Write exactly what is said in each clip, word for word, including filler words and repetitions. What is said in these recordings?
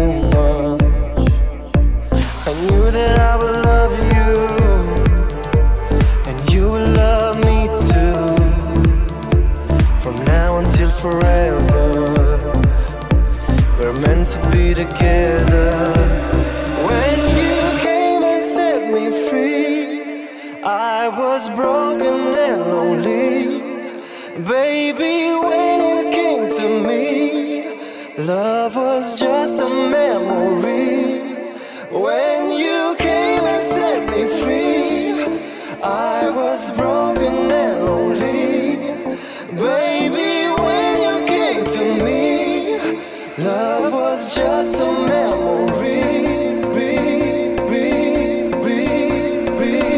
too much. I knew that I would love you, and you would love me too. From now until forever, we're meant to be together. When you came and set me free, I was broken and lonely. Baby, when you came to me, love was just a memory. When you came and set me free, I was broken and lonely. Baby, when you came to me, love was just a memory. Re, re, re, re.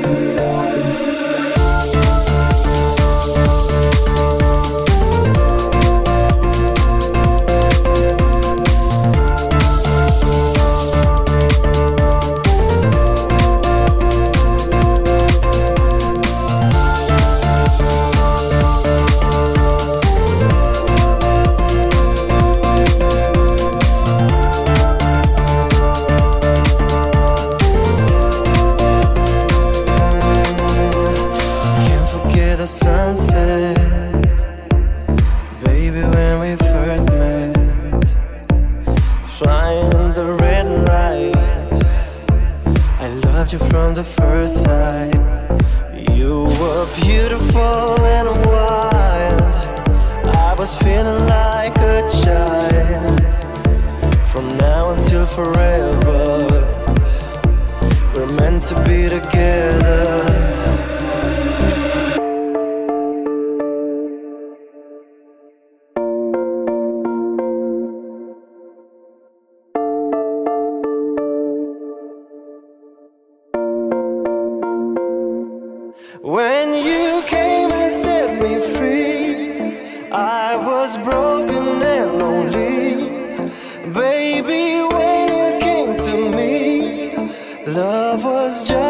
The sunset, baby, when we first met, flying in the red light. I loved you from the first sight. You were beautiful and wild. I was feeling like a child. From now until forever, we're meant to be together. When you came and set me free, I was broken and lonely. Baby, when you came to me, love was just